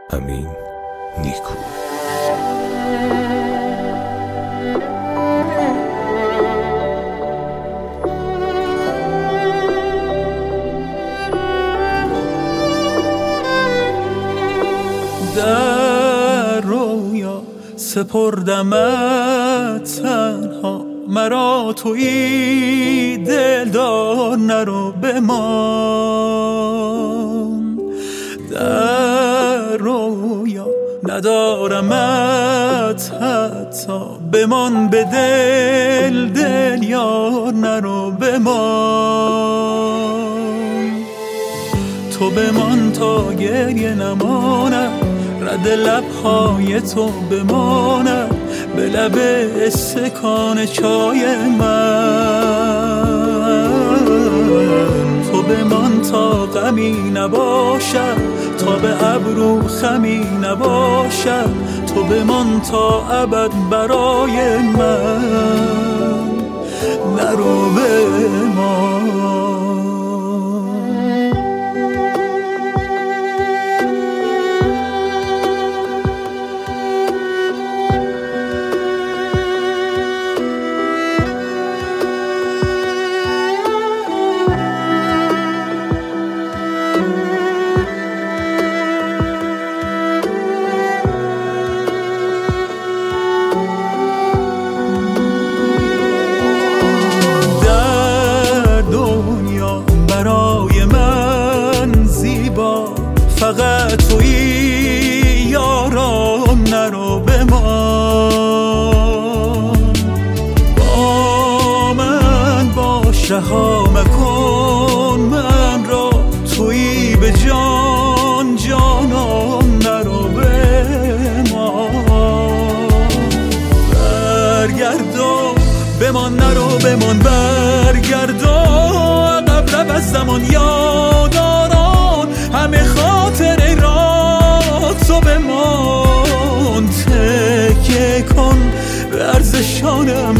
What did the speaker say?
امین نیکو. در رویا سپردمت تنها، مرا تویی دلدار نرو بمان. در رویا ندارمت حتی، بمان به دل دل یار نرو بمان. تو بمان تا گریه نماند، رد لبهای تو بماند به لب استکان چای من. تو بمان تا غمی نباشد، تا به ابرو خمی نباشد. تو بمان تا ابد برای من، نرو بمان. فقط تویی یارم، نرو بمان. با من باش، رها مکن من را، تویی به جان جانم، نرو بمان. برگردو بمان، نرو بمان، برگردو عقب رو از زمان یاداران، همه خاطره را تو بمان. تکیه کن به ارزشانم